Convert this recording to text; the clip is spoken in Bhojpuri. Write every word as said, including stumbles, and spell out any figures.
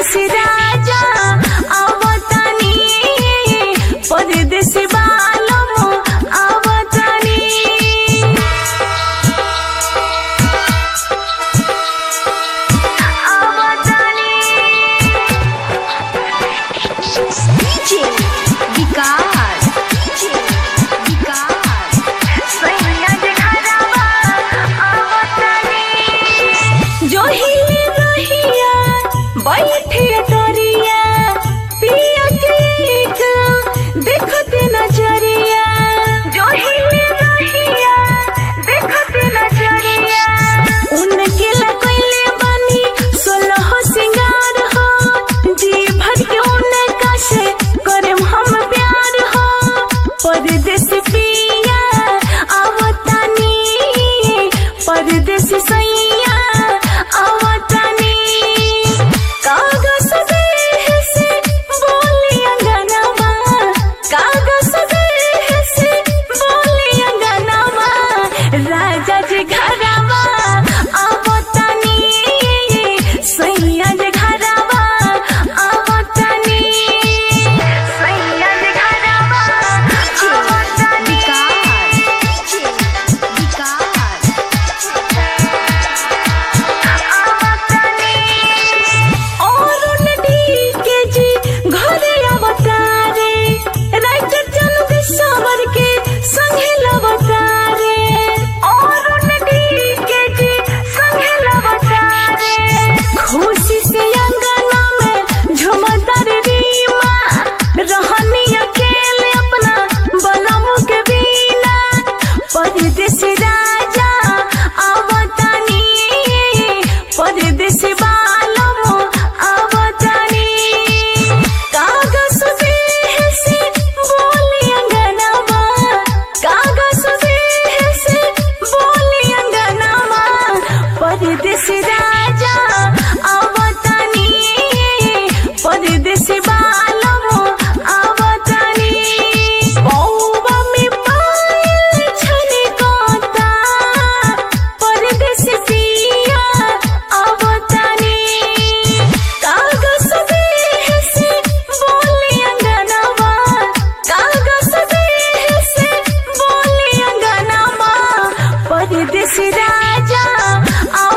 परदेसी राजा आवतानी परदेसी बालम आवतानी आवतानी डीजे विकास डीजे विकास सैया जे घरवा आवतानी जो हिले रहिया बैठे तोरिया पिया के एक देखते नजरिया जो हिले रहिया देखते नजरिया उनके लगैले बनी सोलह सिंगार हो जी भर के उनका से करम हम प्यार हो परदेसी पिया आवतानी परदेसी सैया आवतानी कागज देह से बोली अंगनवा कागज देह से बोली अंगनवा राजा जी घरवा आवतानी सैया जी घरवा आवतानी सैया जी घरवा आवतानी विकास विकास और नदी के जी घरे अवतारे राइटर चनु के सावर के संगे लवतारे और नदी के जी संगे लवतारे खुशी से अंगना में झुमतर रीमा रहनी अकेले अपना बलम के बिना परदेसी राजा आवतानी परदेसी बालम आवतानी कागज देह से बोली अंगनवा कागज देह से बोली अंगनवा परदेसी राजा आवतानी परदेसी बालम आवतानी बौवा में पायल छनकता परदेसी पिया आवतानी कागज देह से बोली अंगनवा कागज देह से बोली अंगनवा परदेसी राजा